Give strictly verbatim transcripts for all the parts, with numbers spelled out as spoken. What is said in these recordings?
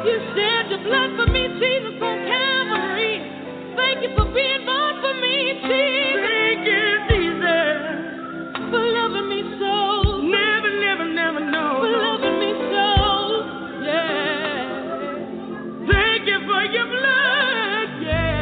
You shed your blood for me, Jesus, on Calvary. Thank you for being born for me, Jesus. Thank you, Jesus, for loving me so. Never, never, never know. For loving me so, yeah. Thank you for your blood, yeah.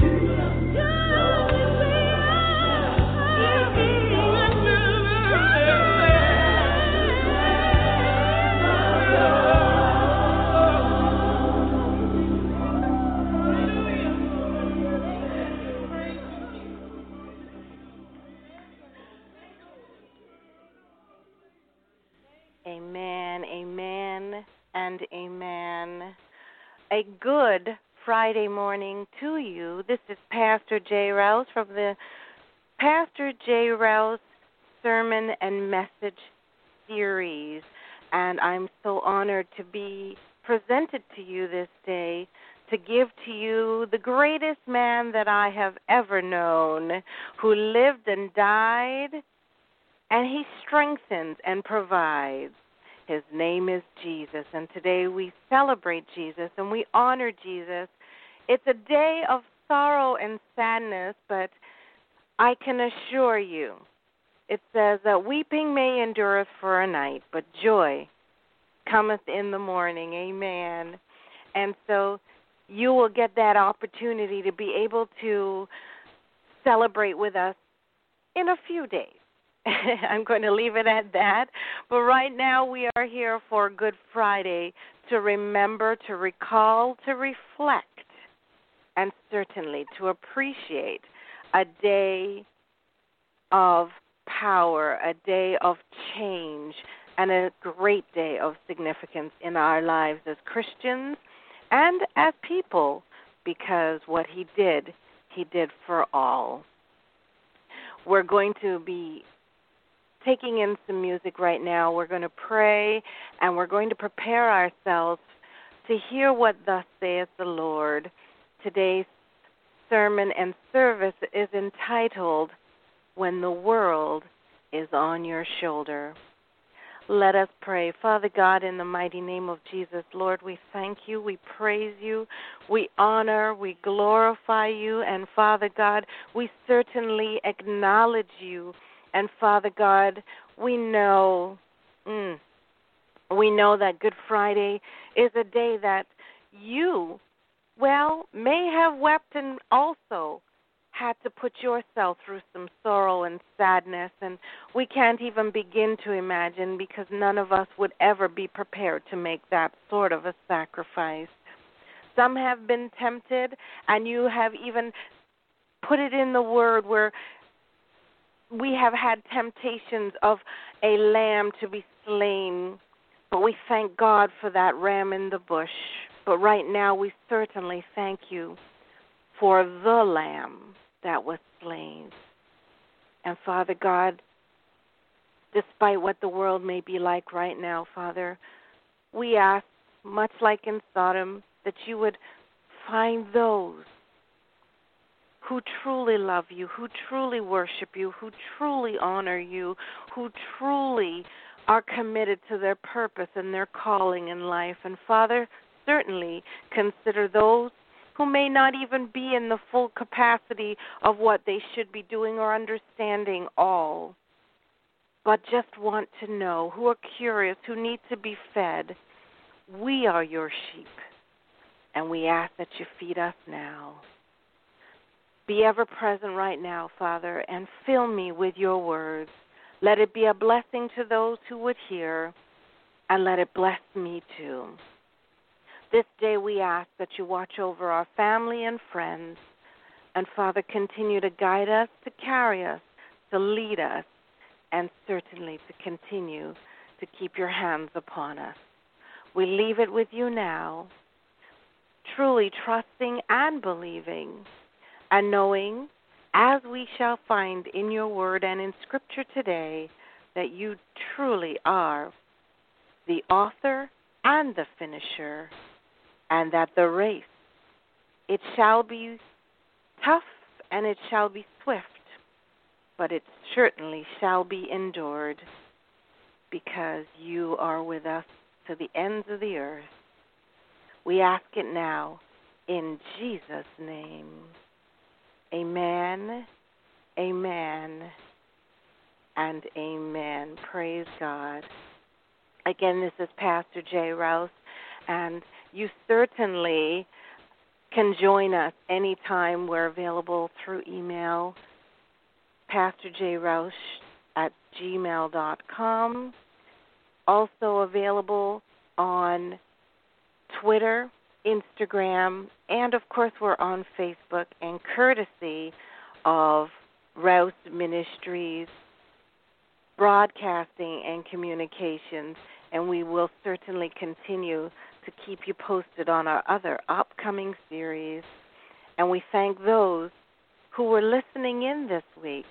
Amen, amen, and amen. A good Friday morning to you. This is Pastor J. Rouse from the Pastor J. Rouse Sermon and Message Series, and I'm so honored to be presented to you this day to give to you the greatest man that I have ever known, who lived and died, and he strengthens and provides. His name is Jesus, and today we celebrate Jesus and we honor Jesus. It's a day of sorrow and sadness, but I can assure you, it says that weeping may endureth for a night, but joy cometh in the morning. Amen. And so you will get that opportunity to be able to celebrate with us in a few days. I'm going to leave it at that. But right now we are here for Good Friday to remember, to recall, to reflect, and certainly to appreciate a day of power, a day of change, and a great day of significance in our lives as Christians and as people, because what he did, he did for all. We're going to be taking in some music right now. We're going to pray, and we're going to prepare ourselves to hear what thus saith the Lord. Today's sermon and service is entitled, When the World is on Your Shoulder. Let us pray. Father God, in the mighty name of Jesus, Lord, we thank you, we praise you, we honor, we glorify you, and Father God, we certainly acknowledge you. And Father God, we know, mm, we know that Good Friday is a day that you, well, may have wept and also had to put yourself through some sorrow and sadness, and we can't even begin to imagine, because none of us would ever be prepared to make that sort of a sacrifice. Some have been tempted, and you have even put it in the word where we have had temptations of a lamb to be slain, but we thank God for that ram in the bush. But right now we certainly thank you for the lamb that was slain. And Father God, despite what the world may be like right now, Father, we ask, much like in Sodom, that you would find those who truly love you, who truly worship you, who truly honor you, who truly are committed to their purpose and their calling in life. And Father, certainly consider those who may not even be in the full capacity of what they should be doing or understanding all, but just want to know, who are curious, who need to be fed. We are your sheep, and we ask that you feed us now. Be ever present right now, Father, and fill me with your words. Let it be a blessing to those who would hear, and let it bless me too. This day we ask that you watch over our family and friends, and Father, continue to guide us, to carry us, to lead us, and certainly to continue to keep your hands upon us. We leave it with you now, truly trusting and believing, and knowing, as we shall find in your word and in Scripture today, that you truly are the author and the finisher, and that the race, it shall be tough and it shall be swift, but it certainly shall be endured, because you are with us to the ends of the earth. We ask it now in Jesus' name. Amen, amen, and amen. Praise God. Again, this is Pastor Jay Rouse, and you certainly can join us anytime. We're available through email, pastor j rouse at gmail dot com. Also available on Twitter, Instagram, and of course we're on Facebook, and courtesy of Rouse Ministries Broadcasting and Communications, and we will certainly continue to keep you posted on our other upcoming series. And we thank those who were listening in this week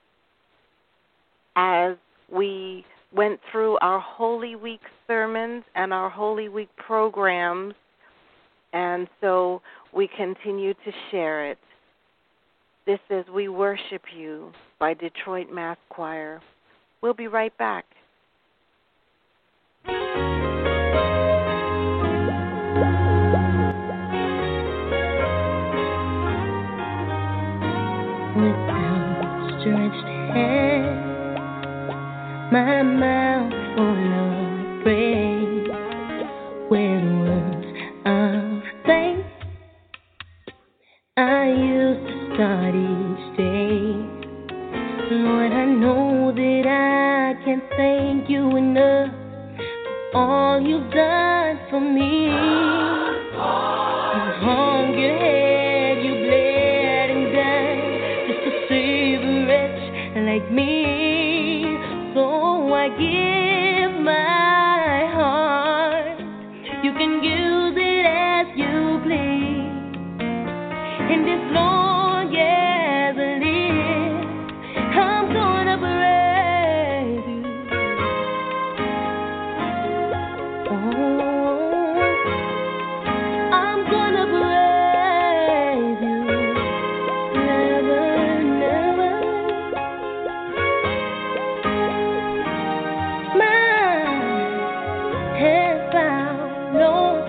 as we went through our Holy Week sermons and our Holy Week programs, and so we continue to share it. This is We Worship You by Detroit Mass Choir. We'll be right back. With outstretched hand, my mouth full of praise, with words of thanks, I used to start each day. Lord, I know that I can't thank you enough for all you've done for me. You hung your head, you bled and died just to save a wretch like me. So I give my heart. You can use it as you please. And as long as I live, I'm gonna praise you. Oh, I'm gonna praise you. Never, never. My head bowed low,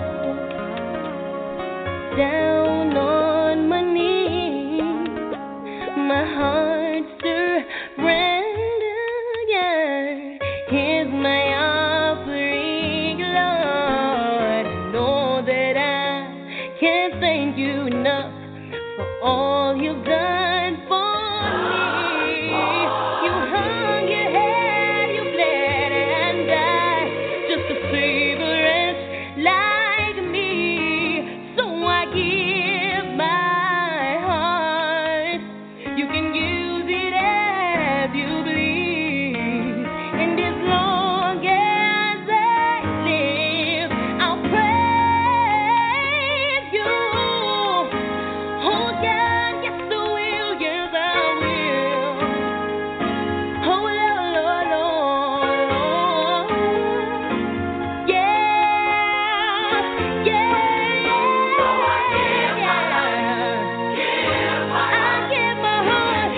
down on my knees, my heart surrendered. Here's my offering, Lord. I know that I can't thank you enough for all you've done for me. You hung your head, you bled and died just to save a wretch like me. So I give my heart. You can use it as you please. And as long as I live, I'll praise you. Oh God, yes I will, yes I will. Oh Lord, Lord, Lord. Yeah, yeah, yeah. I give my heart.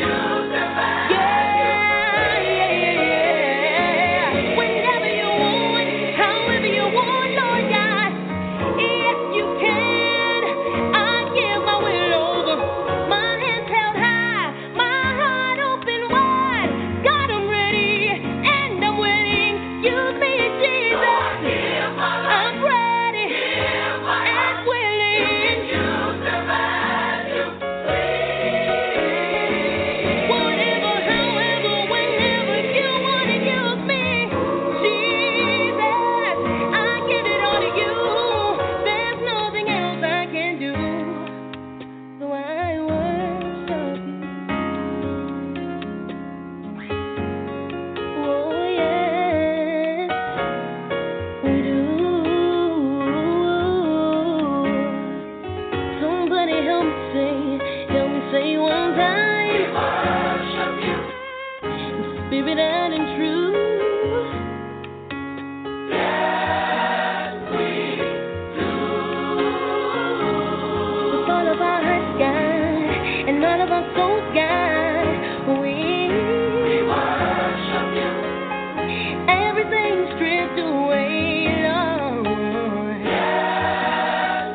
Yeah, yeah, yeah. Whenever you want, however you want, Lord God. If you can, I give my will over. My hands held high, my heart open wide. God, I'm ready and I'm willing. Use me, Jesus. I'm ready and willing. Whatever, however, whenever you want to use me, Jesus, I give it all to you. There's nothing else I can do, so I worship you. Oh yes, we do. Somebody help me say, help me say one time. In spirit and in truth. With all of our hearts, God, and all of our souls, God, we worship you. Everything stripped away, Lord.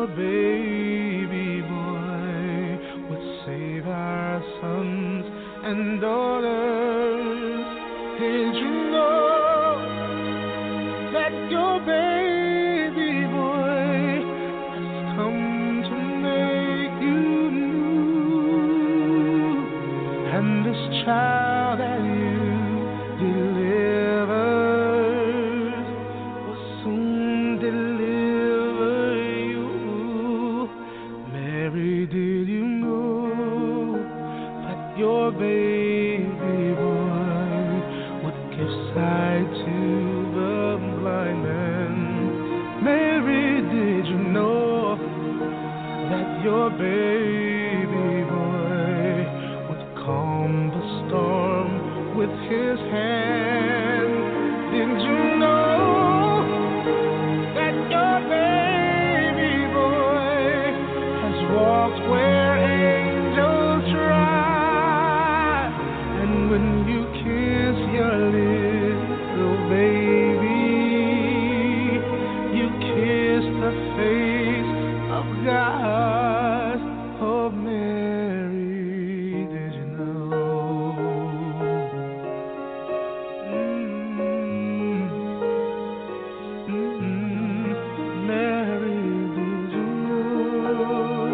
baby boy would save our sons and daughters. Did you know that your baby boy has come to make you new? And this child that you delivered will soon deliver you. Mary, did you know that your baby boy would give sight to the blind man? Mary, did you know that your baby boy would calm the storm with his hand? Did you know that your baby boy has walked where angels ride? And when you kiss your little baby, you kiss the face of God. Oh, Mary, did you know? Mm, mm, Mary, did you know?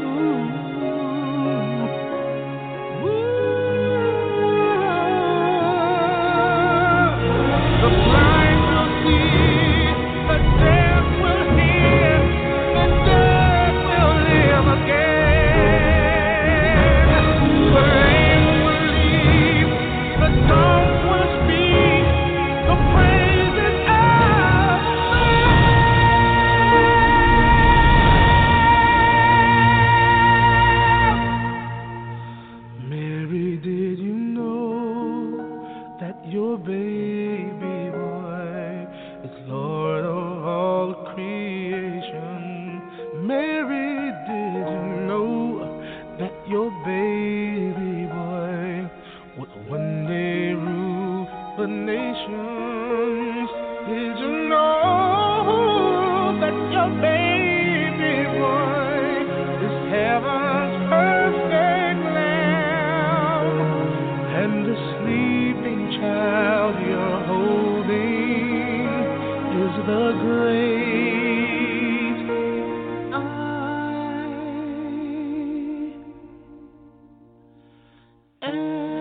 The blind will see, the deaf will hear, the dead will live again. The lame will leap, the dumb will speak, the praises of Mary, did you know that your baby boy is Lord of all creation? Mary, did you know that your baby boy would one day rule the nations? Did you know that your baby boy is heaven's perfect lamb? And the sleeping child you're holding is the great I am.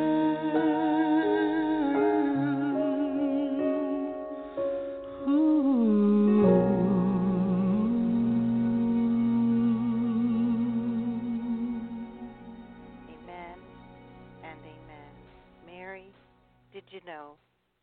Amen and amen. Mary, did you know?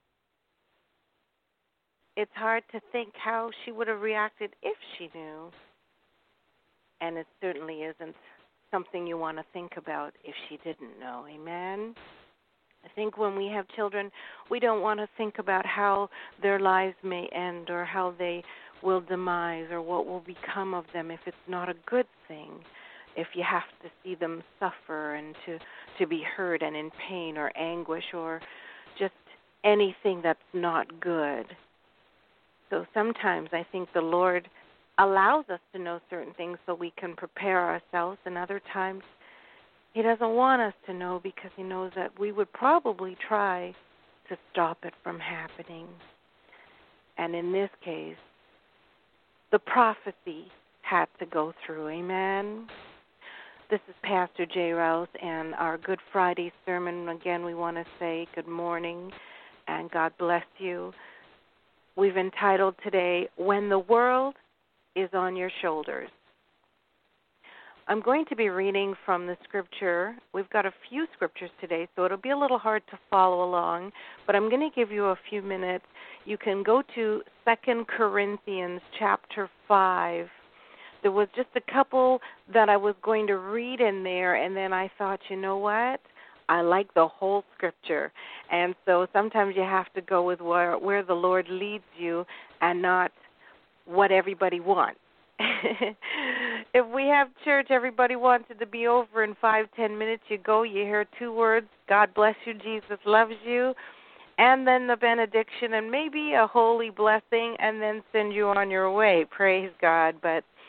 It's hard to think how she would have reacted if she knew. And it certainly isn't something you want to think about if she didn't know. Amen? I think when we have children, we don't want to think about how their lives may end or how they will demise or what will become of them if it's not a good thing, if you have to see them suffer and to, to be hurt and in pain or anguish or just anything that's not good. So sometimes I think the Lord allows us to know certain things so we can prepare ourselves, and other times He doesn't want us to know because He knows that we would probably try to stop it from happening. And in this case, the prophecy had to go through. Amen? This is Pastor Jay Rouse and our Good Friday sermon. Again, we want to say good morning and God bless you. We've entitled today, When the World is on Your Shoulders. I'm going to be reading from the scripture. We've got a few scriptures today, so it'll be a little hard to follow along, but I'm going to give you a few minutes. You can go to Second Corinthians chapter five. There was just a couple that I was going to read in there, and then I thought, you know what? I like the whole scripture. And so sometimes you have to go with where, where the Lord leads you and not what everybody wants. If we have church, everybody wants it to be over in five, ten minutes. You go, you hear two words, God bless you, Jesus loves you, and then the benediction and maybe a holy blessing, and then send you on your way. Praise God. But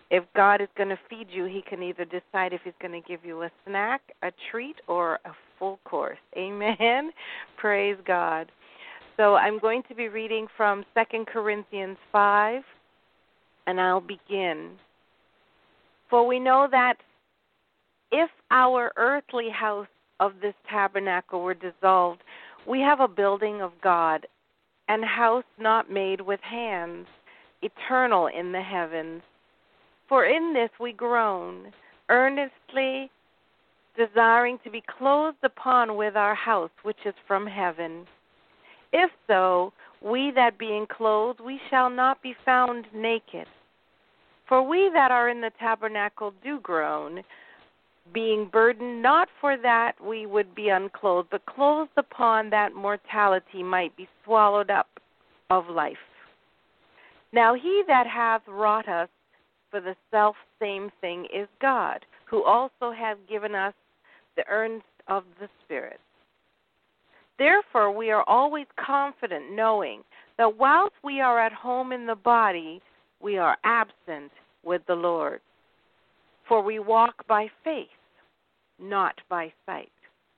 If God is going to feed you, he can either decide if he's going to give you a snack, a treat, or a full course. Amen? Praise God. So I'm going to be reading from Second Corinthians five, and I'll begin. For we know that if our earthly house of this tabernacle were dissolved, we have a building of God, and house not made with hands, eternal in the heavens. For in this we groan, earnestly desiring to be clothed upon with our house which is from heaven. If so, we that being clothed, we shall not be found naked. For we that are in the tabernacle do groan, being burdened, not for that we would be unclothed, but clothed upon that mortality might be swallowed up of life. Now he that hath wrought us for the selfsame thing is God, who also hath given us the earnest of the Spirit. Therefore we are always confident, knowing that whilst we are at home in the body, we are absent with the Lord. For we walk by faith, not by sight.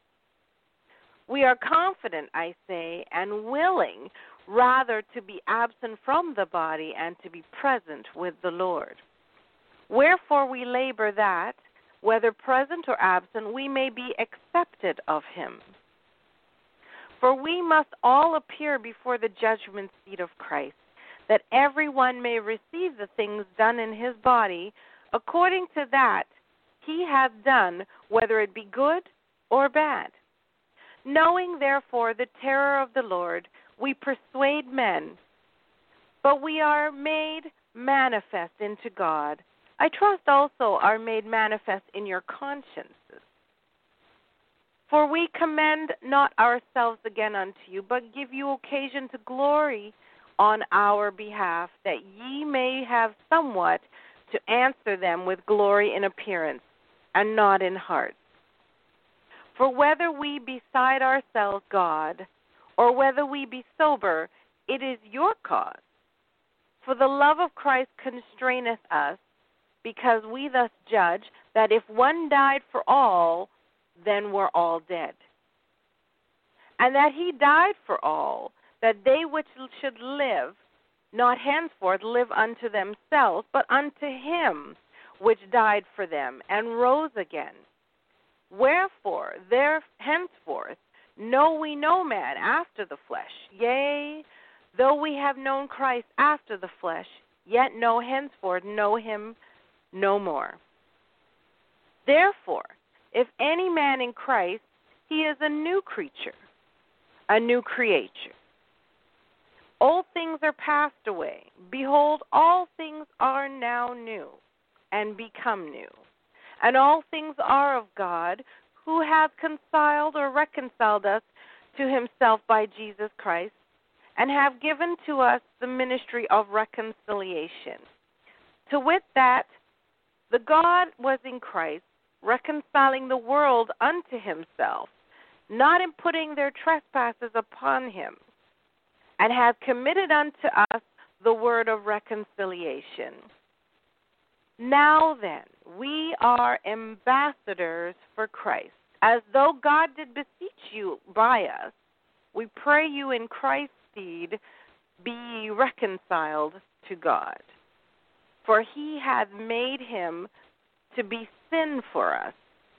We are confident, I say, and willing rather to be absent from the body and to be present with the Lord. Wherefore we labor that, whether present or absent, we may be accepted of him. For we must all appear before the judgment seat of Christ, that everyone may receive the things done in his body according to that he hath done, whether it be good or bad. Knowing therefore the terror of the Lord, we persuade men, but we are made manifest into God. I trust also are made manifest in your consciences. For we commend not ourselves again unto you, but give you occasion to glory on our behalf, that ye may have somewhat to answer them with glory in appearance, and not in heart. For whether we beside ourselves God, or whether we be sober, it is your cause. For the love of Christ constraineth us, because we thus judge that if one died for all, then we're all dead. And that he died for all, that they which should live, not henceforth live unto themselves, but unto him which died for them, and rose again. Wherefore, there henceforth know we no man after the flesh. Yea, though we have known Christ after the flesh, yet know henceforth know him no more. Therefore, if any man in Christ, he is a new creature, a new creature. Old things are passed away. Behold, all things are now new, and become new. And all things are of God, who hath conciled or reconciled us to himself by Jesus Christ, and have given to us the ministry of reconciliation. To wit that the God was in Christ, reconciling the world unto himself, not in putting their trespasses upon him, and hath committed unto us the word of reconciliation. Now then, we are ambassadors for Christ. As though God did beseech you by us, we pray you in Christ's stead, be ye reconciled to God. For he hath made him to be sin for us,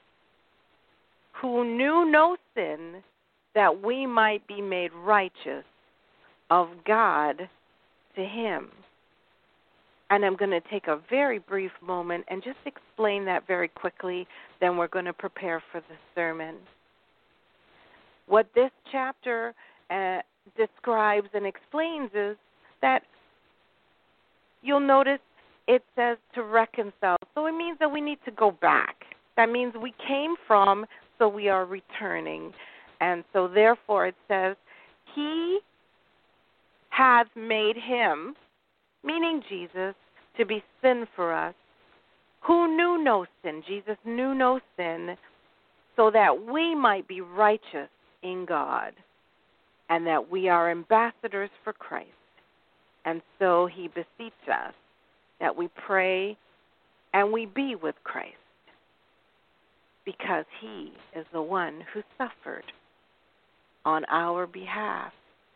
who knew no sin, that we might be made righteous of God to him. And I'm going to take a very brief moment and just explain that very quickly, then we're going to prepare for the sermon. What this chapter uh, describes and explains is that you'll notice it says to reconcile. So it means that we need to go back. That means we came from, so we are returning. And so therefore it says, he hath made him, meaning Jesus, to be sin for us, who knew no sin. Jesus knew no sin, so that we might be righteous in God, and that we are ambassadors for Christ. And so he beseeches us that we pray and we be with Christ, because he is the one who suffered on our behalf.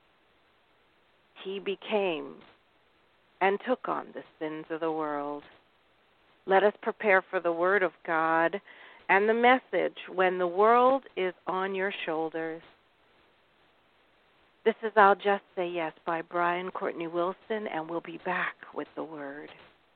He became and took on the sins of the world. Let us prepare for the word of God and the message, when the world is on your shoulders. This is I'll Just Say Yes by Brian Courtney Wilson, and we'll be back with the word.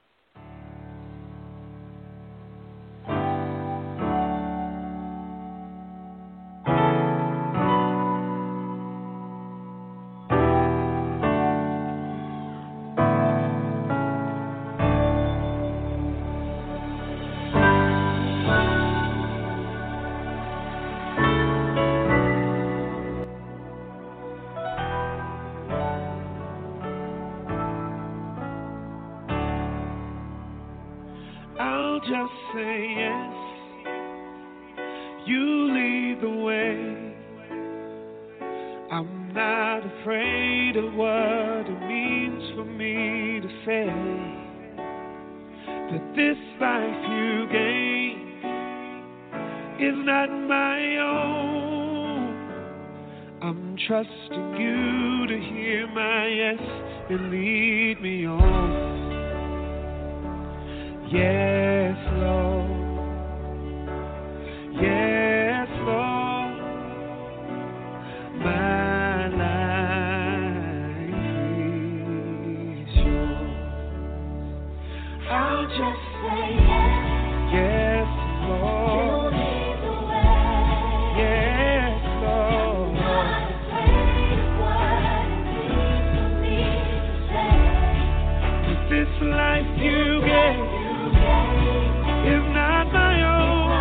Just say yes, you lead the way. I'm not afraid of what it means for me to say that this life you gave is not my own. I'm trusting you to hear my yes and lead me on. Yes, Lord. Yes, Lord. My life is yours. I'll just say yes. Yes, Lord. You'll lead the way. Yes, Lord. I'm not afraid of what it means for me to say. That this life you gave is not my own.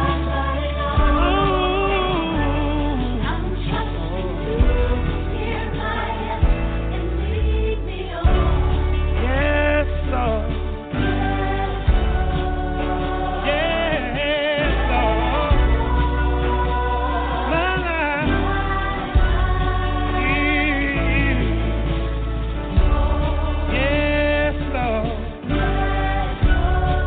Oh, I'm trusting you to hear my yes and lead me on. Yes, Lord. Yes, Lord. My life is. Yes, Lord.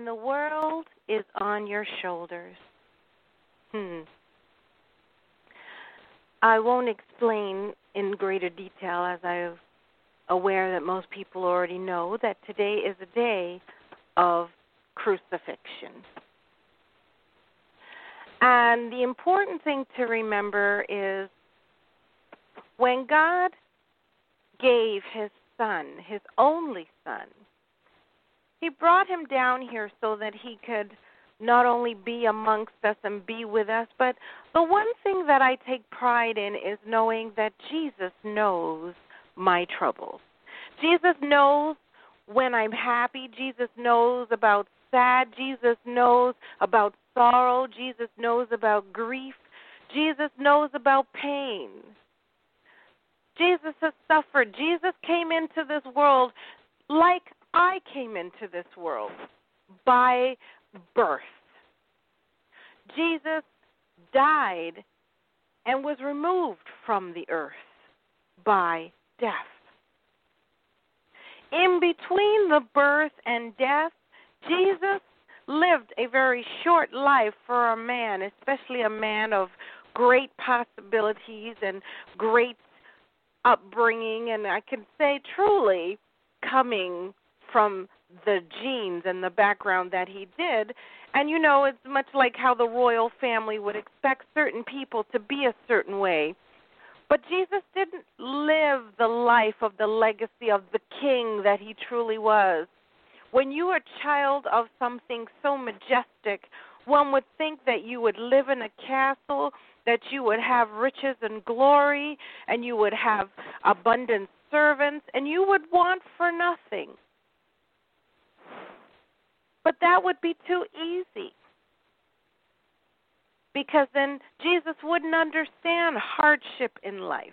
when the world is on your shoulders. Hmm. I won't explain in greater detail, as I'm aware that most people already know, that today is a day of crucifixion. And the important thing to remember is when God gave his son, his only son, he brought him down here so that he could not only be amongst us and be with us, but the one thing that I take pride in is knowing that Jesus knows my troubles. Jesus knows when I'm happy. Jesus knows about sad. Jesus knows about sorrow. Jesus knows about grief. Jesus knows about pain. Jesus has suffered. Jesus came into this world like I came into this world, by birth. Jesus died and was removed from the earth by death. In between the birth and death, Jesus lived a very short life for a man, especially a man of great possibilities and great upbringing, and I can say truly coming from the genes and the background that he did. And, you know, it's much like how the royal family would expect certain people to be a certain way. But Jesus didn't live the life of the legacy of the king that he truly was. When you are a child of something so majestic, one would think that you would live in a castle, that you would have riches and glory, and you would have abundant servants, and you would want for nothing. But that would be too easy, because then Jesus wouldn't understand hardship in life.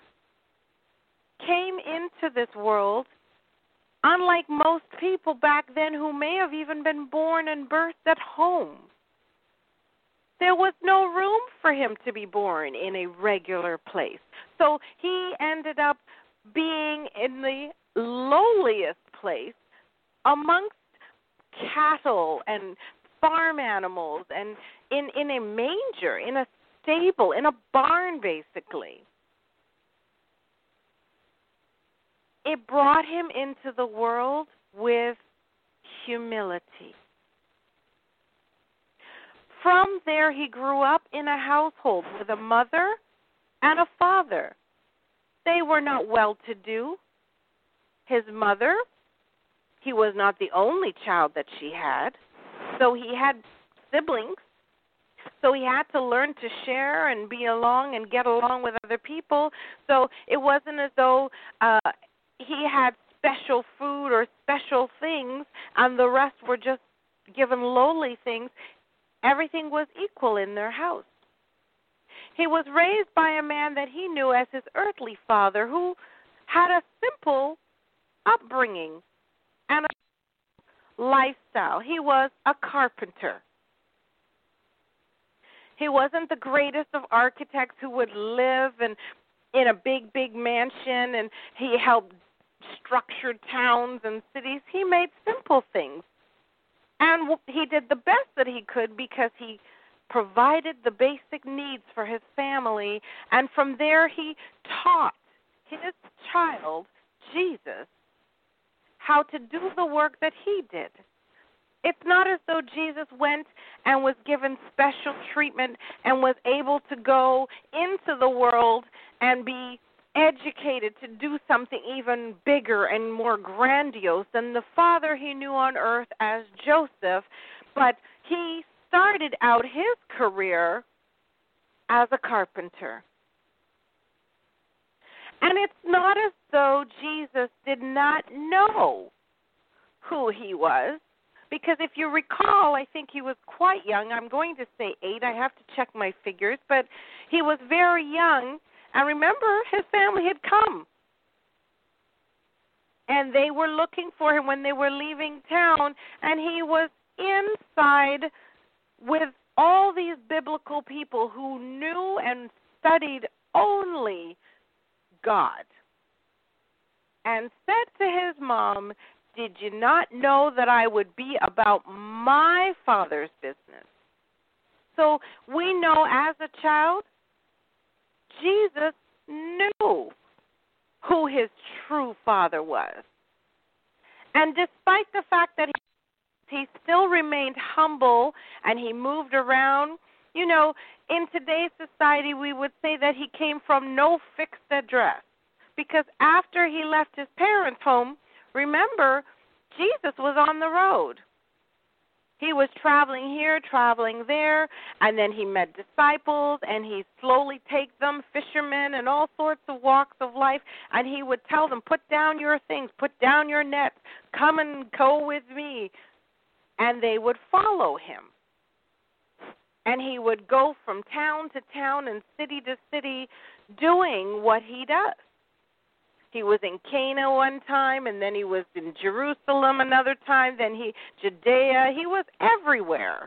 Came into this world, unlike most people back then who may have even been born and birthed at home. There was no room for him to be born in a regular place. So he ended up being in the lowliest place amongst cattle and farm animals and in, in a manger, in a stable, in a barn, basically. It brought him into the world with humility. From there, he grew up in a household with a mother and a father. They were not well-to-do. His mother, he was not the only child that she had, so he had siblings. So he had to learn to share and be along and get along with other people. So it wasn't as though uh, he had special food or special things and the rest were just given lowly things. Everything was equal in their house. He was raised by a man that he knew as his earthly father, who had a simple upbringing and a lifestyle. He was a carpenter. He wasn't the greatest of architects who would live in, in a big, big mansion, and he helped structure towns and cities. He made simple things. And he did the best that he could because he provided the basic needs for his family. And from there, he taught his child, Jesus, how to do the work that he did. It's not as though Jesus went and was given special treatment and was able to go into the world and be educated to do something even bigger and more grandiose than the father he knew on earth as Joseph, but he started out his career as a carpenter. And it's not as though Jesus did not know who he was, because if you recall, I think he was quite young. I'm going to say eight. I have to check my figures, but he was very young. And remember, his family had come. And they were looking for him when they were leaving town. And he was inside with all these biblical people who knew and studied only God. And said to his mom, did you not know that I would be about my Father's business? So we know as a child, Jesus knew who his true Father was. And despite the fact that he, he still remained humble and he moved around, you know, in today's society we would say that he came from no fixed address. Because after he left his parents' home, remember, Jesus was on the road. He was traveling here, traveling there, and then he met disciples, and he slowly take them, fishermen, and all sorts of walks of life, and he would tell them, put down your things, put down your nets, come and go with me, and they would follow him. And he would go from town to town and city to city doing what he does. He was in Cana one time, and then he was in Jerusalem another time, then he Judea. He was everywhere.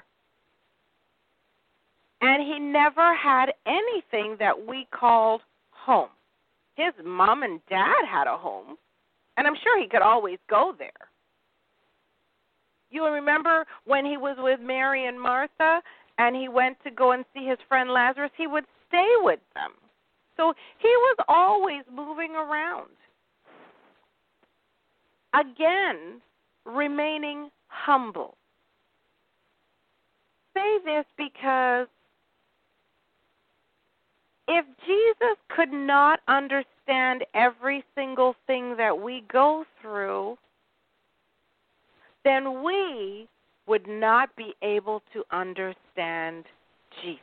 And he never had anything that we called home. His mom and dad had a home, and I'm sure he could always go there. You remember when he was with Mary and Martha, and he went to go and see his friend Lazarus, he would stay with them. So he was always moving around. Again, remaining humble. Say this because if Jesus could not understand every single thing that we go through, then we would not be able to understand Jesus.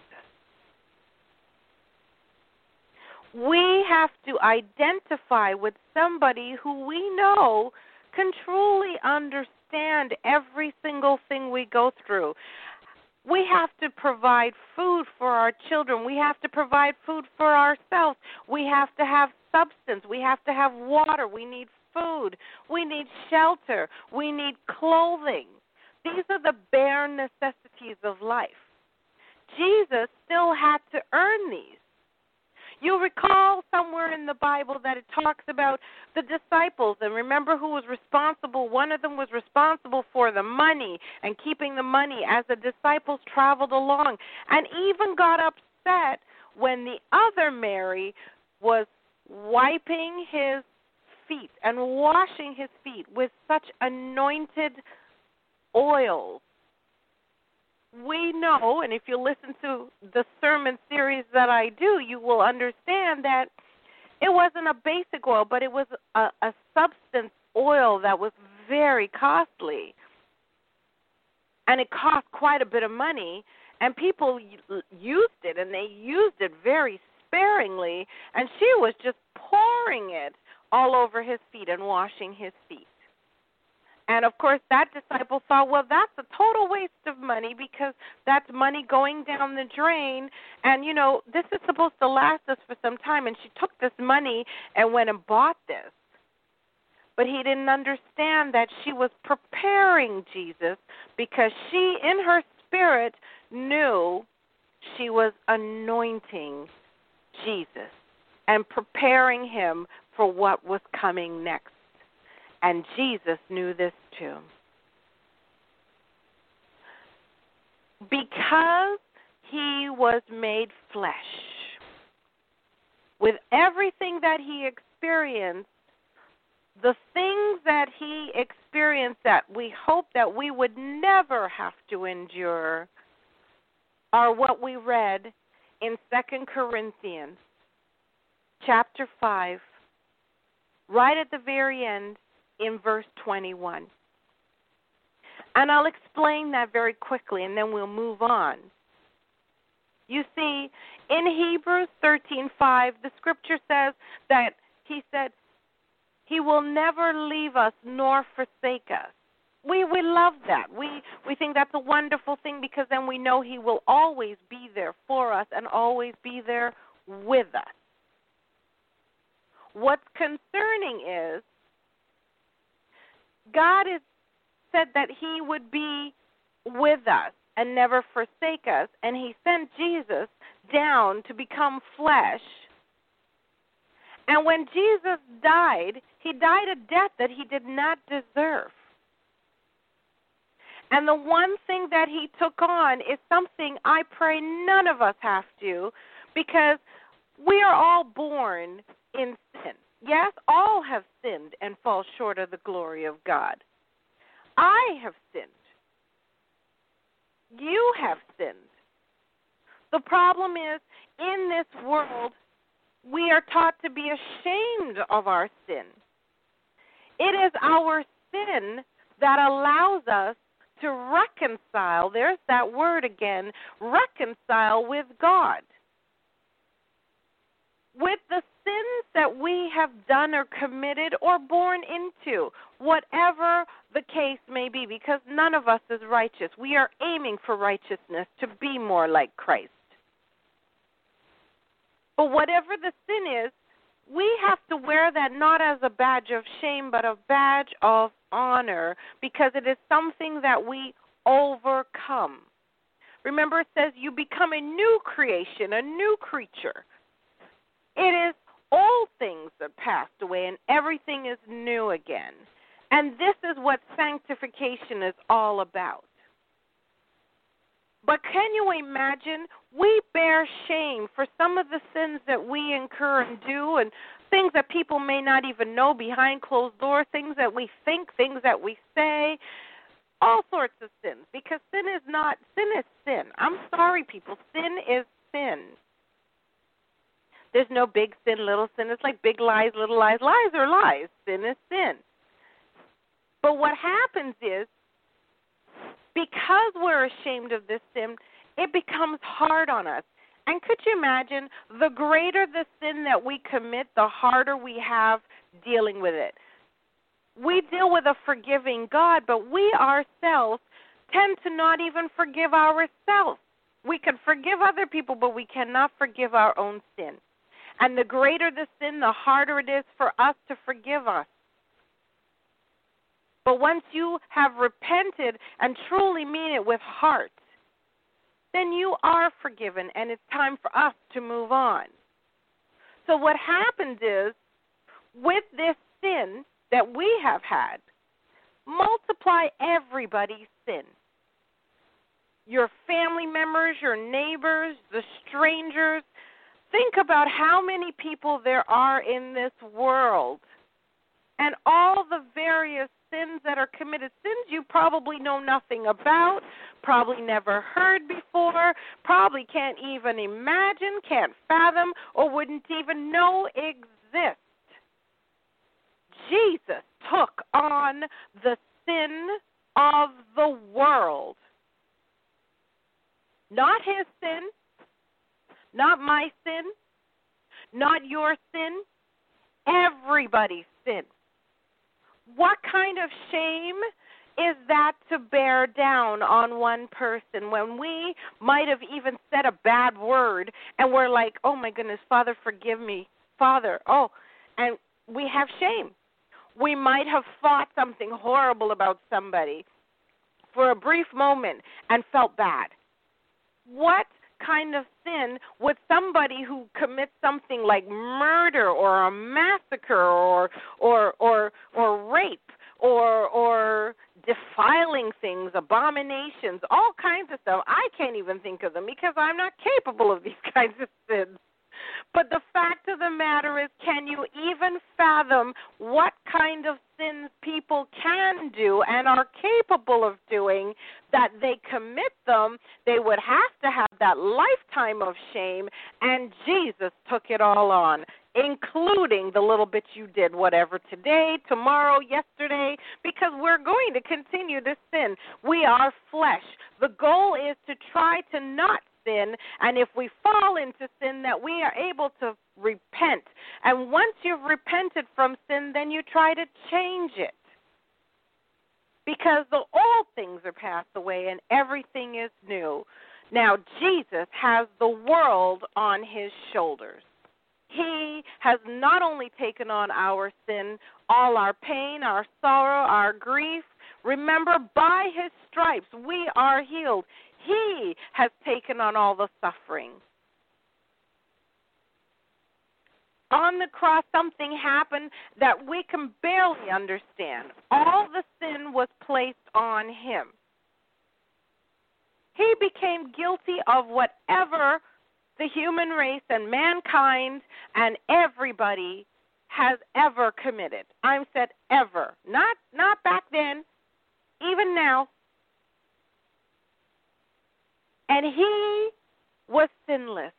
We have to identify with somebody who we know can truly understand every single thing we go through. We have to provide food for our children. We have to provide food for ourselves. We have to have substance. We have to have water. We need food. We need shelter. We need clothing. These are the bare necessities of life. Jesus still had to earn these. You'll recall somewhere in the Bible that it talks about the disciples, and remember who was responsible. One of them was responsible for the money and keeping the money as the disciples traveled along, and even got upset when the other Mary was wiping his feet and washing his feet with such anointed oils. We know, and if you listen to the sermon series that I do, you will understand that it wasn't a basic oil, but it was a, a substance oil that was very costly. And it cost quite a bit of money, and people used it, and they used it very sparingly, and she was just pouring it all over his feet and washing his feet. And, of course, that disciple thought, well, that's a total waste of money because that's money going down the drain. And, you know, this is supposed to last us for some time. And she took this money and went and bought this. But he didn't understand that she was preparing Jesus because she, in her spirit, knew she was anointing Jesus and preparing him for what was coming next. And Jesus knew this too. Because he was made flesh, with everything that he experienced, the things that he experienced that we hope that we would never have to endure are what we read in Second Corinthians chapter five, right at the very end, in verse twenty-one. And I'll explain that very quickly, and then we'll move on. You see, in Hebrews thirteen five, the scripture says that he said, he will never leave us nor forsake us. We we love that. We we think that's a wonderful thing because then we know he will always be there for us and always be there with us. What's concerning is God has said that he would be with us and never forsake us, and he sent Jesus down to become flesh. And when Jesus died, he died a death that he did not deserve. And the one thing that he took on is something I pray none of us have to, because we are all born in sin. Yes, all have sinned and fall short of the glory of God. I have sinned. You have sinned. The problem is, in this world, we are taught to be ashamed of our sin. It is our sin that allows us to reconcile, there's that word again, reconcile with God. With the sins that we have done or committed or born into, whatever the case may be, because none of us is righteous. We are aiming for righteousness to be more like Christ. But whatever the sin is, we have to wear that not as a badge of shame, but a badge of honor, because it is something that we overcome. Remember, it says you become a new creation, a new creature. It is old things that passed away and everything is new again. And this is what sanctification is all about. But can you imagine, we bear shame for some of the sins that we incur and do, and things that people may not even know behind closed doors, things that we think, things that we say, all sorts of sins, because sin is not, sin is sin. I'm sorry, people, sin is sin. There's no big sin, little sin. It's like big lies, little lies. Lies are lies. Sin is sin. But what happens is, because we're ashamed of this sin, it becomes hard on us. And could you imagine, the greater the sin that we commit, the harder we have dealing with it. We deal with a forgiving God, but we ourselves tend to not even forgive ourselves. We can forgive other people, but we cannot forgive our own sin. And the greater the sin, the harder it is for us to forgive us. But once you have repented and truly mean it with heart, then you are forgiven, and it's time for us to move on. So what happens is, with this sin that we have had, multiply everybody's sin. Your family members, your neighbors, the strangers. Think about how many people there are in this world and all the various sins that are committed, sins you probably know nothing about, probably never heard before, probably can't even imagine, can't fathom, or wouldn't even know exist. Jesus took on the sin of the world. Not his sin, not my sin, not your sin, everybody's sin. What kind of shame is that to bear down on one person when we might have even said a bad word and we're like, oh my goodness, Father, forgive me, Father, oh, and we have shame. We might have thought something horrible about somebody for a brief moment and felt bad. What kind of sin would somebody who commits something like murder or a massacre or or or or rape or or defiling things, abominations, all kinds of stuff? I can't even think of them because I'm not capable of these kinds of sins. But the fact of the matter is, can you even fathom what kind of sins people can do and are capable of doing, that they commit them, they would have to have that lifetime of shame, and Jesus took it all on, including the little bit you did, whatever, today, tomorrow, yesterday, because we're going to continue this sin. We are flesh. The goal is to try to not sin, and if we fall into sin, that we are able to repent. And once you've repented from sin, then you try to change it. Because the old things are passed away and everything is new. Now, Jesus has the world on his shoulders. He has not only taken on our sin, all our pain, our sorrow, our grief. Remember, by his stripes we are healed. He has taken on all the suffering. On the cross, something happened that we can barely understand. All the sin was placed on him. He became guilty of whatever the human race and mankind and everybody has ever committed. I said ever. Not not back then, even now. And he was sinless.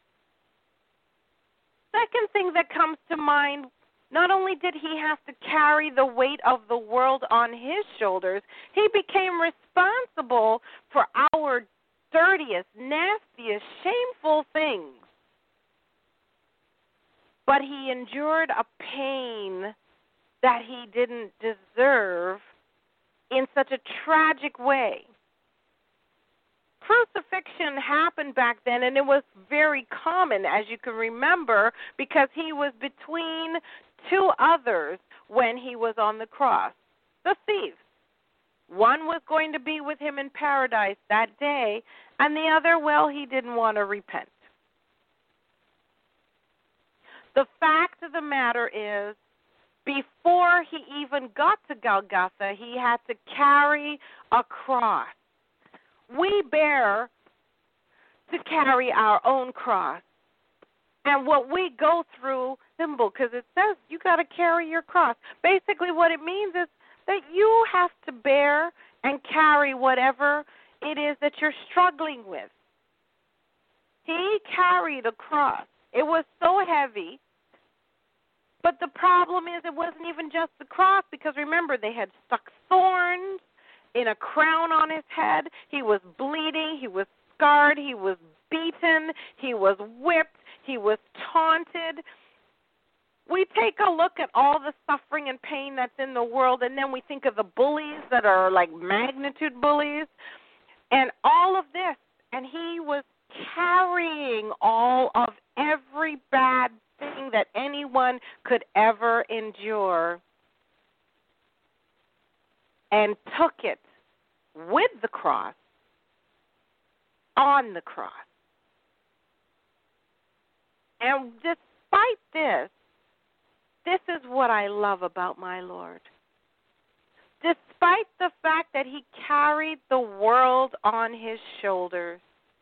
Second thing that comes to mind, not only did he have to carry the weight of the world on his shoulders, he became responsible for our dirtiest, nastiest, shameful things. But he endured a pain that he didn't deserve in such a tragic way. Crucifixion happened back then, and it was very common, as you can remember, because he was between two others when he was on the cross, the thieves. One was going to be with him in paradise that day, and the other, well, he didn't want to repent. The fact of the matter is, before he even got to Golgotha, he had to carry a cross. We bear to carry our own cross. And what we go through, symbol, because it says you got to carry your cross. Basically what it means is that you have to bear and carry whatever it is that you're struggling with. He carried a cross. It was so heavy. But the problem is it wasn't even just the cross, because remember, they had stuck thorns in a crown on his head. He was bleeding. He was scarred. He was beaten. He was whipped. He was taunted. We take a look at all the suffering and pain that's in the world, and then we think of the bullies that are like magnitude bullies and all of this. And he was carrying all of every bad thing that anyone could ever endure, and took it with the cross, on the cross. And despite this, this is what I love about my Lord. Despite the fact that he carried the world on his shoulders,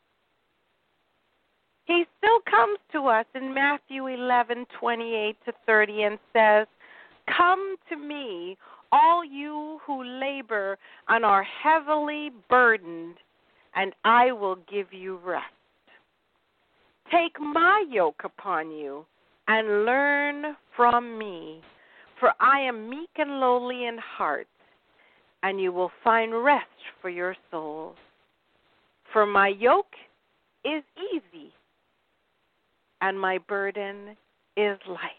he still comes to us in Matthew eleven, twenty-eight to thirty and says, "Come to me, all you who labor and are heavily burdened, and I will give you rest. Take my yoke upon you and learn from me, for I am meek and lowly in heart, and you will find rest for your souls. For my yoke is easy, and my burden is light."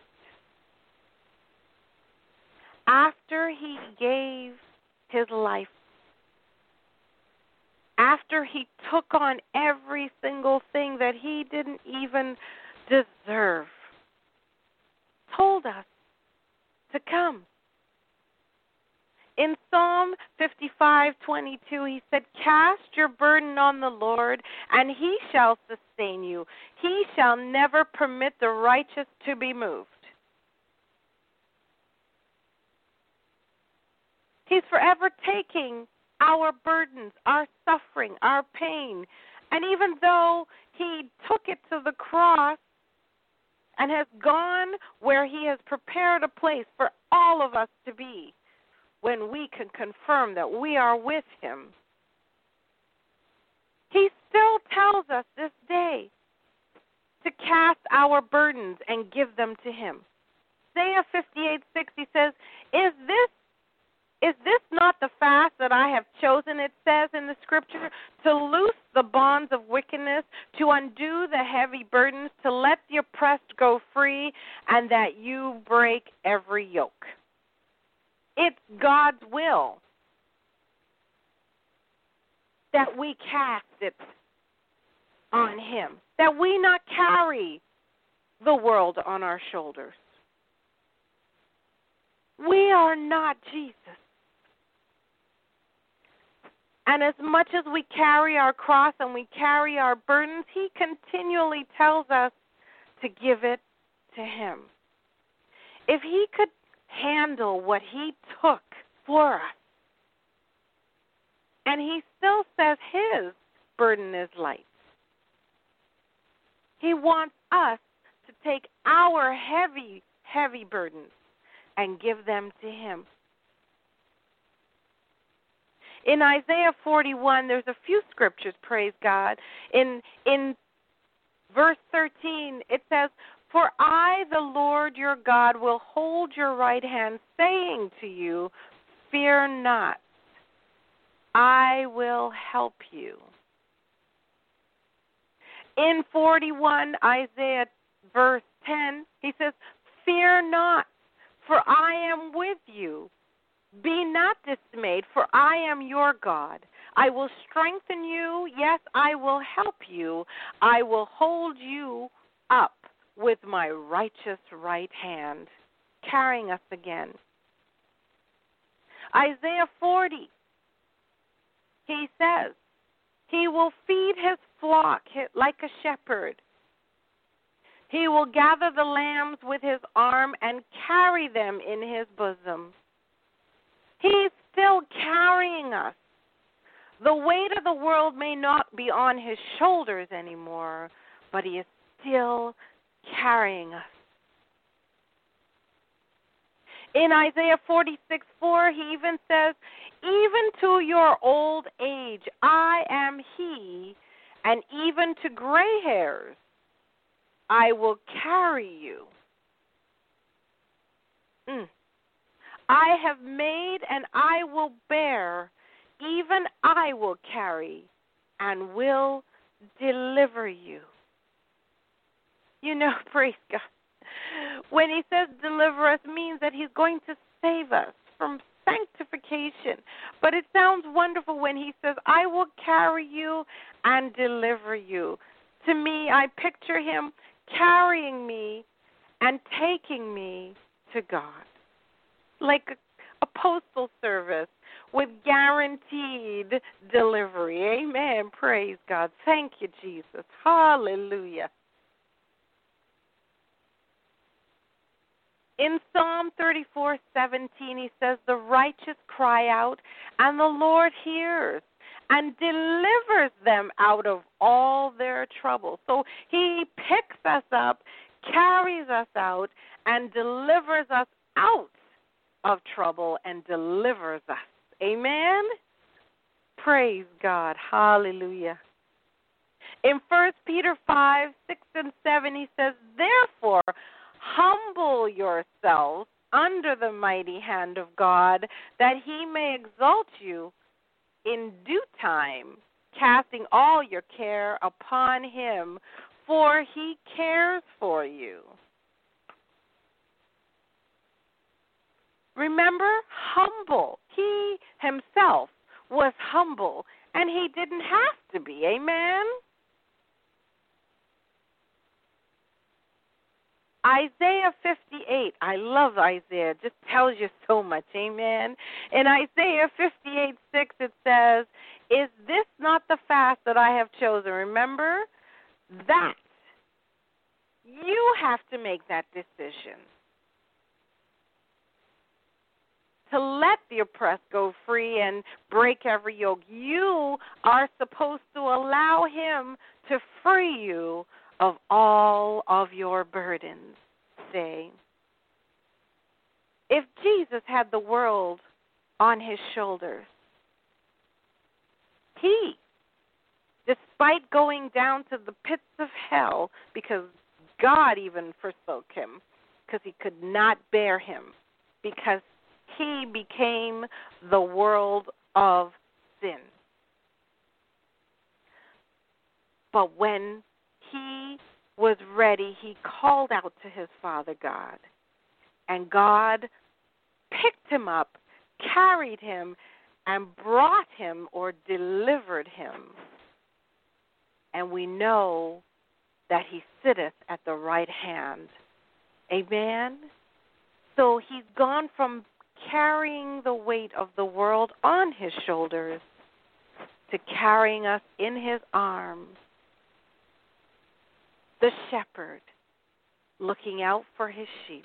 After he gave his life, after he took on every single thing that he didn't even deserve, told us to come. In Psalm fifty-five twenty-two, he said, "Cast your burden on the Lord, and he shall sustain you. He shall never permit the righteous to be moved." He's forever taking our burdens, our suffering, our pain. And even though he took it to the cross and has gone where he has prepared a place for all of us to be, when we can confirm that we are with him, he still tells us this day to cast our burdens and give them to him. Isaiah fifty-eight sixty says, Is this Is this not the fast that I have chosen, it says in the scripture, to loose the bonds of wickedness, to undo the heavy burdens, to let the oppressed go free, and that you break every yoke? It's God's will that we cast it on him, that we not carry the world on our shoulders. We are not Jesus. And as much as we carry our cross and we carry our burdens, he continually tells us to give it to him. If he could handle what he took for us, and he still says his burden is light. He wants us to take our heavy, heavy burdens and give them to him. In Isaiah forty-one, there's a few scriptures, praise God. In in verse thirteen, it says, "For I, the Lord your God, will hold your right hand, saying to you, fear not, I will help you." In forty-one, Isaiah verse ten, he says, "Fear not, for I am with you. Be not dismayed, for I am your God. I will strengthen you. Yes, I will help you. I will hold you up with my righteous right hand," carrying us again. Isaiah forty, he says, "He will feed his flock like a shepherd. He will gather the lambs with his arm and carry them in his bosom." He's still carrying us. The weight of the world may not be on his shoulders anymore, but he is still carrying us. In Isaiah forty-six four, he even says, "Even to your old age I am he, and even to gray hairs I will carry you. Mm. I have made and I will bear, even I will carry and will deliver you." You know, praise God. When he says deliver us, means that he's going to save us from sanctification. But it sounds wonderful when he says, "I will carry you and deliver you." To me, I picture him carrying me and taking me to God. Like a, a postal service with guaranteed delivery. Amen. Praise God. Thank you, Jesus. Hallelujah. In Psalm thirty-four seventeen, he says, "The righteous cry out, and the Lord hears and delivers them out of all their trouble." So he picks us up, carries us out, and delivers us out of trouble and delivers us. Amen? Praise God. Hallelujah. In First Peter five, six, and seven, he says, "Therefore, humble yourselves under the mighty hand of God, that he may exalt you in due time, casting all your care upon him, for he cares for you." Remember, humble. He himself was humble, and he didn't have to be. Amen? Isaiah fifty-eight, I love Isaiah, it just tells you so much, amen. In Isaiah fifty-eight six it says, "Is this not the fast that I have chosen?" Remember, that you have to make that decision. To let the oppressed go free and break every yoke. You are supposed to allow him to free you of all of your burdens. Say, if Jesus had the world on his shoulders, he, despite going down to the pits of hell, because God even forsook him, because he could not bear him, because he became the world of sin. But when he was ready, he called out to his Father God, and God picked him up, carried him, and brought him or delivered him. And we know that he sitteth at the right hand. Amen? So he's gone from carrying the weight of the world on his shoulders to carrying us in his arms. The shepherd, looking out for his sheep.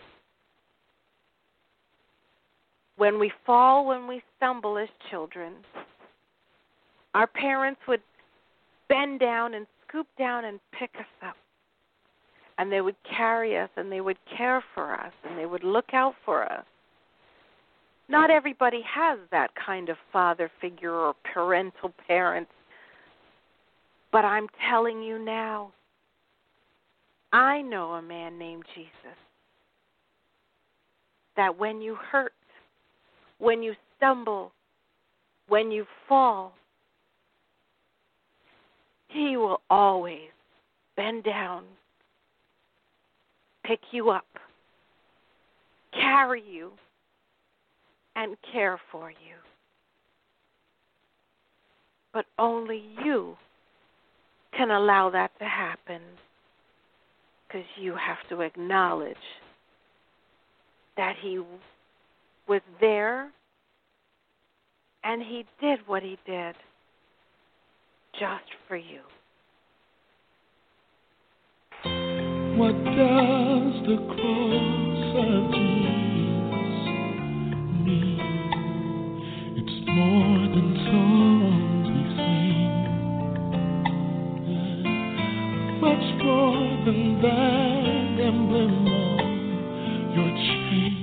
When we fall, when we stumble as children, our parents would bend down and scoop down and pick us up. And they would carry us, and they would care for us, and they would look out for us. Not everybody has that kind of father figure or parental parent. But I'm telling you now, I know a man named Jesus, that when you hurt, when you stumble, when you fall, he will always bend down, pick you up, carry you, and care for you. But only you can allow that to happen, because you have to acknowledge that he was there and he did what he did just for you. What does the cross of Jesus mean? It's more than songs we sing, much more than that emblem on your chain.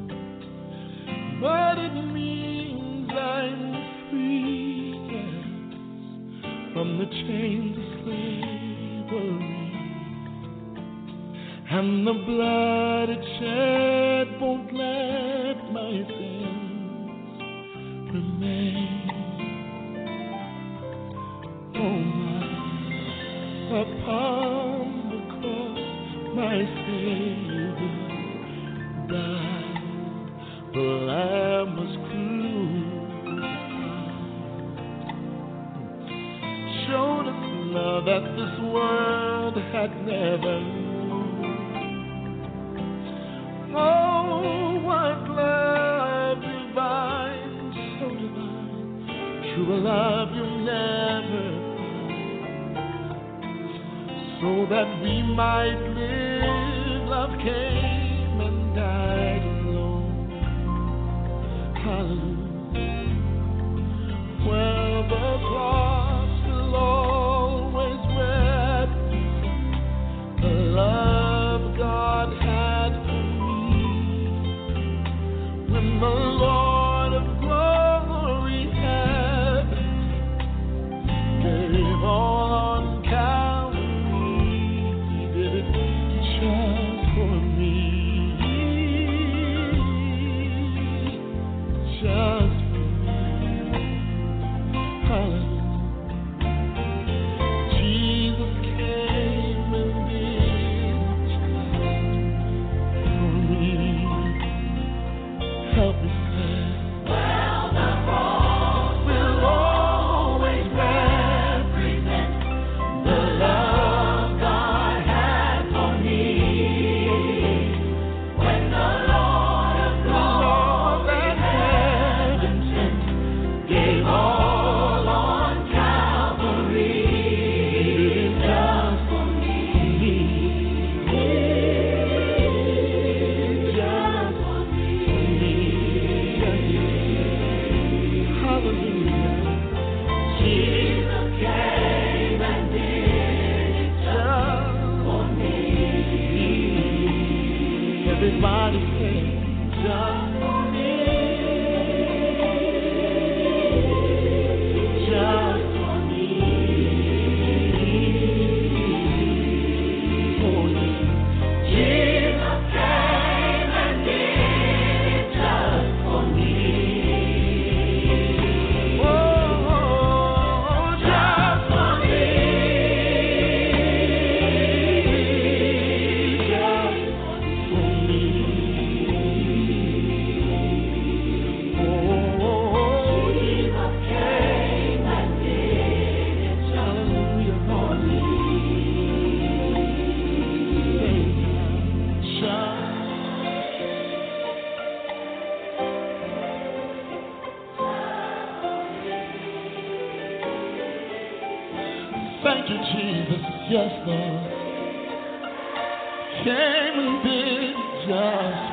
But it means I'm free, yes, from the chains of slavery. And the blood it shed won't let my sins remain. Oh my, upon the cross my Savior died. The Lamb was crucified, showed us love that this world had never known. Oh, what love divine, so divine, true love you never find. So that we might live, love came and died alone. Hallelujah. Well, the cross will always represent the love God had for the Lord of glory had gave all on Calvary. He did it just for me, just for me. Hallelujah. Jesus came and did just for me. Help me say, well, the cross will always represent the love God had for me. When the Lord of glory heaven sent, gave all on Calvary, just for me, just for me. Jesus came and did it just for me. Everybody say, just for me, just for me. Oh, yeah. Jesus came and did it just for me. Thank you, Jesus. Yes, Lord. came and did just.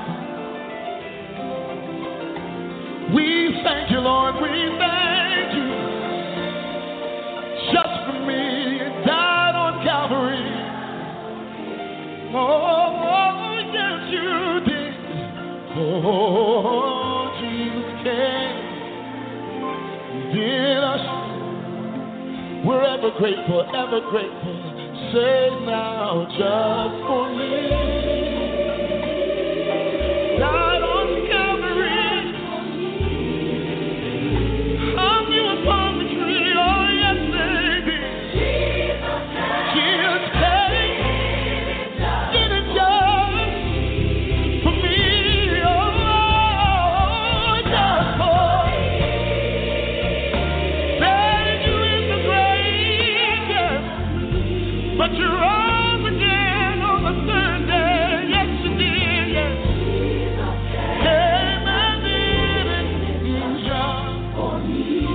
We thank you, Lord. We thank you. Just for me, you died on Calvary. Oh, yes, you did. Oh, Jesus came and did us. We're ever grateful, ever grateful. Say now, just for me. Died on Calvary. Hung you upon the tree. Oh, yes, they did. Jesus came. Did it just for me. Oh, just for buried you in the grave, yes. But you rose again on the third day. Yes, you did, yes. Came and did it just for me.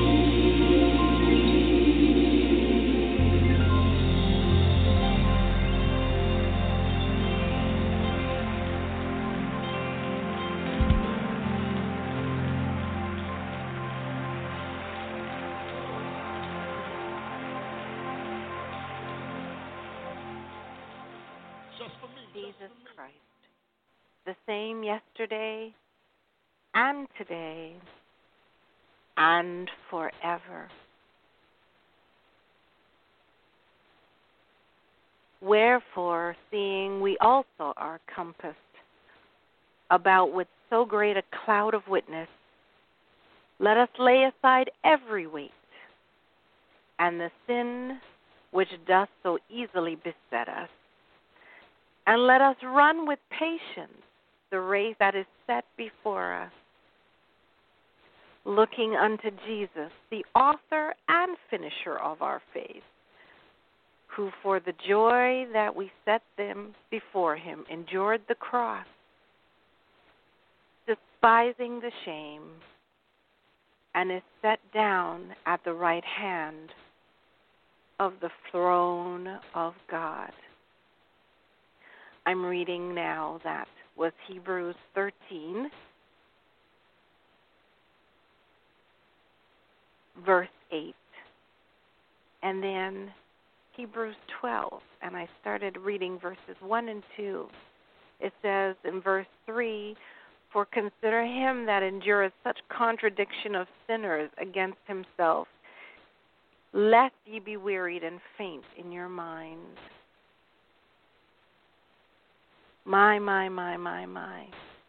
Just for me. Jesus Christ, the same yesterday and today and forever. Wherefore, seeing we also are compassed about with so great a cloud of witness, let us lay aside every weight and the sin which doth so easily beset us, and let us run with patience the race that is set before us, looking unto Jesus, the author and finisher of our faith, who for the joy that we set them before him endured the cross, despising the shame, and is set down at the right hand of the throne of God. I'm reading now, that was Hebrews thirteen, verse eight, and then Hebrews twelve, and I started reading verses one and two. It says in verse three, for consider him that endureth such contradiction of sinners against himself, lest ye be wearied and faint in your minds. My, my, my, my, my.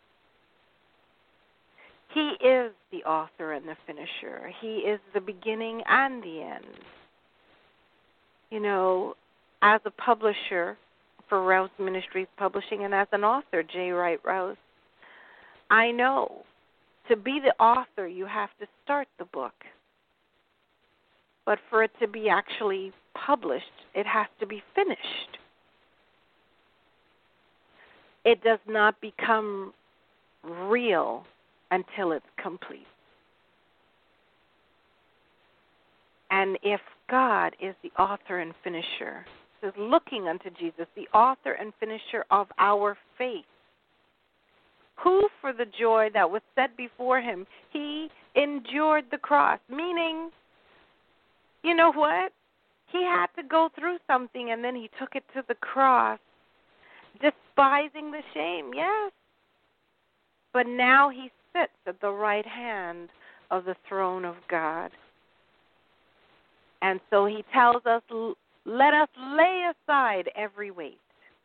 He is the author and the finisher. He is the beginning and the end. You know, as a publisher for Rouse Ministries Publishing and as an author, J. Wright Rouse, I know to be the author, you have to start the book. But for it to be actually published, it has to be finished. It does not become real until it's complete. And if God is the author and finisher, it says looking unto Jesus, the author and finisher of our faith, who for the joy that was set before him, he endured the cross, meaning, you know what? He had to go through something and then he took it to the cross, despising the shame, yes. But now he sits at the right hand of the throne of God. And so he tells us, let us lay aside every weight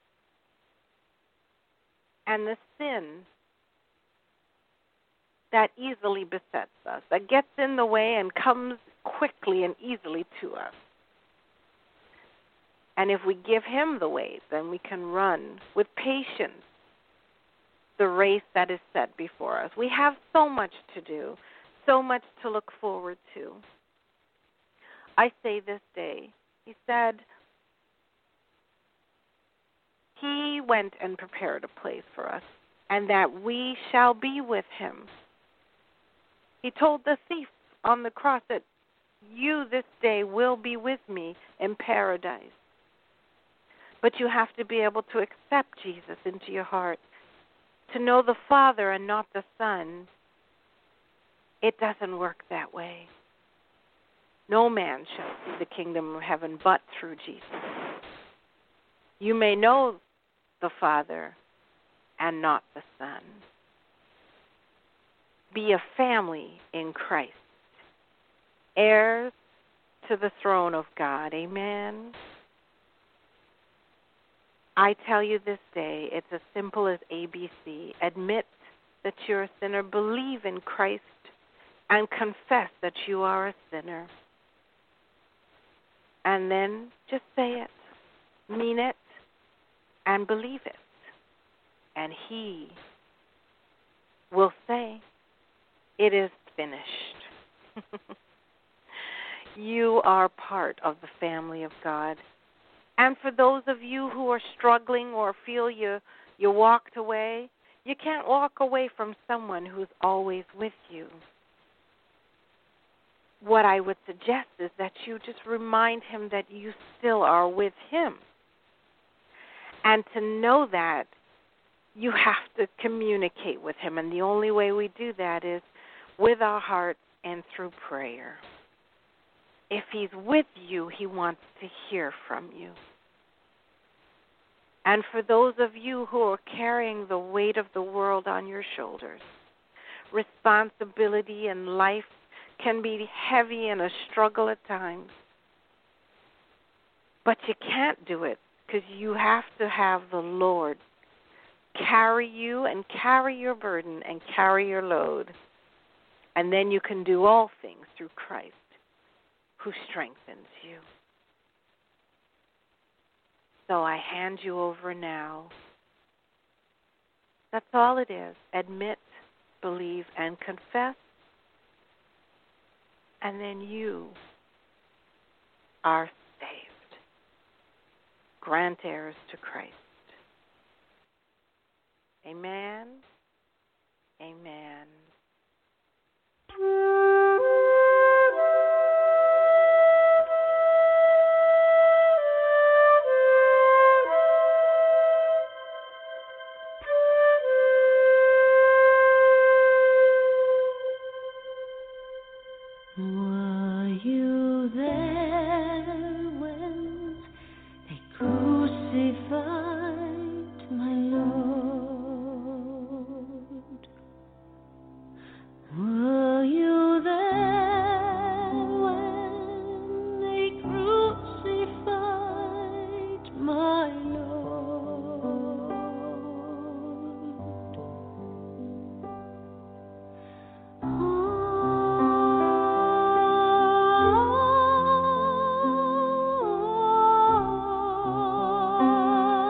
and the sin that easily besets us, that gets in the way and comes quickly and easily to us. And if we give him the weight, then we can run with patience the race that is set before us. We have so much to do, so much to look forward to. I say this day, he said, he went and prepared a place for us, and that we shall be with him. He told the thief on the cross that you this day will be with me in paradise. But you have to be able to accept Jesus into your heart. To know the Father and not the Son, it doesn't work that way. No man shall see the kingdom of heaven but through Jesus. You may know the Father and not the Son. Be a family in Christ, heirs to the throne of God. Amen. I tell you this day, it's as simple as A B C. Admit that you're a sinner, believe in Christ, and confess that you are a sinner. And then just say it, mean it, and believe it. And He will say, it is finished. You are part of the family of God. And for those of you who are struggling or feel you, you walked away, you can't walk away from someone who's always with you. What I would suggest is that you just remind him that you still are with him. And to know that, you have to communicate with him. And the only way we do that is with our hearts and through prayer. If he's with you, he wants to hear from you. And for those of you who are carrying the weight of the world on your shoulders, responsibility in life can be heavy and a struggle at times. But you can't do it because you have to have the Lord carry you and carry your burden and carry your load. And then you can do all things through Christ who strengthens you. So I hand you over now. That's all it is. Admit, believe, and confess. And then you are saved. Grant heirs to Christ. Amen. Amen. Were you there when they crucified my Lord? Were you there when they crucified my Lord? Oh,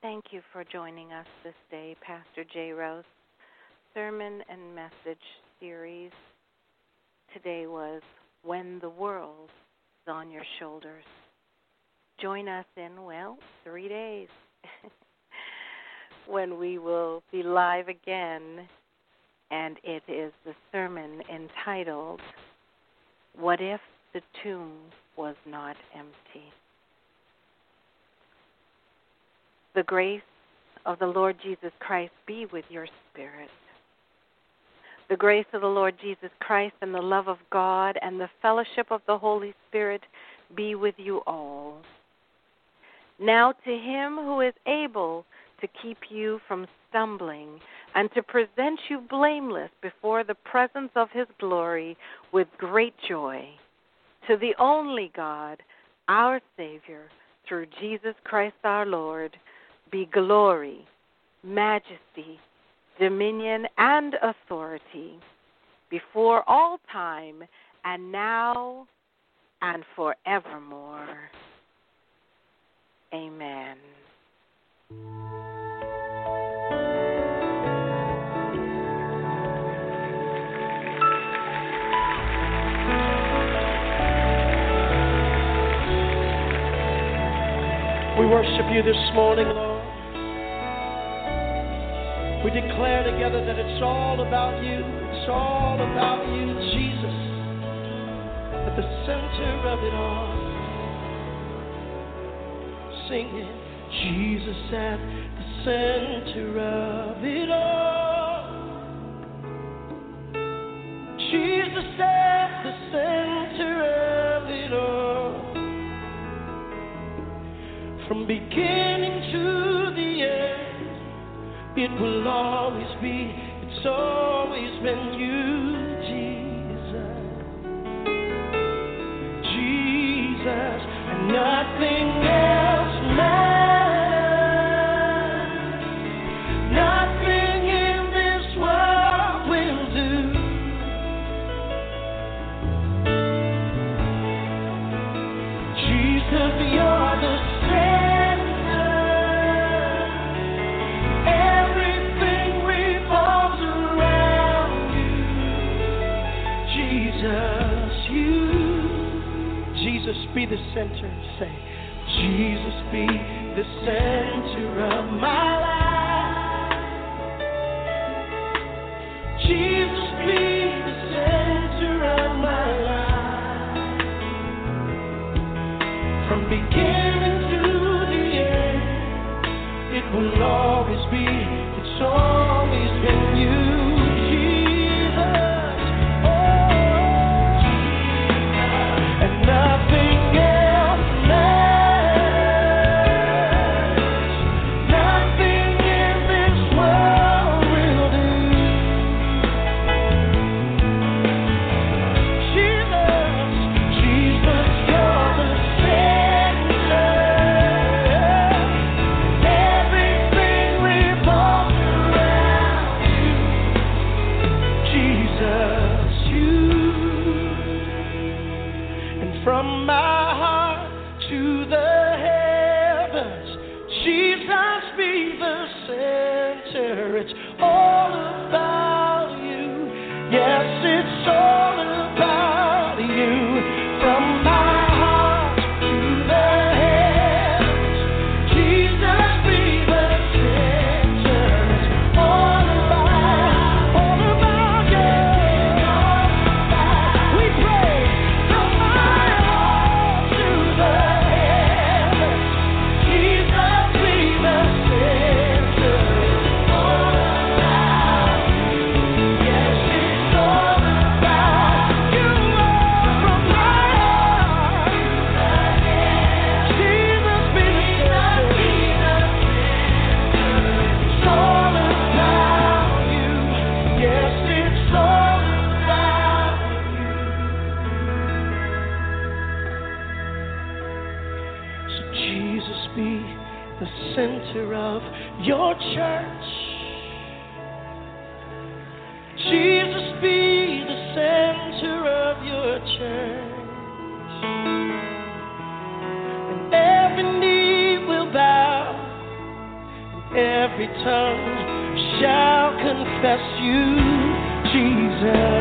thank you for joining us this day, Pastor J. Rouse. Sermon and Message Series. Today was When the World is on Your Shoulders. Join us in, well, three days when we will be live again, and it is the sermon entitled, What If the Tomb Was Not Empty? The grace of the Lord Jesus Christ be with your spirit. The grace of the Lord Jesus Christ and the love of God and the fellowship of the Holy Spirit be with you all. Now to him who is able to keep you from stumbling and to present you blameless before the presence of his glory with great joy, to the only God, our Savior, through Jesus Christ our Lord, be glory, majesty, dominion, and authority before all time and now and forevermore. Amen. We worship you this morning, Lord. We declare together that it's all about you. It's all about you, Jesus, at the center of it all. Singing, Jesus at the center of it all. Jesus at the center of it all. From beginning to the end, it will always be, it's always been you, Jesus. Jesus, and nothing else matters. Nothing in this world will do. Jesus, you're the be the center, say, Jesus be the center of my life. Jesus be the center of my life. From beginning to the end, it will always be, it's always been you. every tongue shall confess you, Jesus.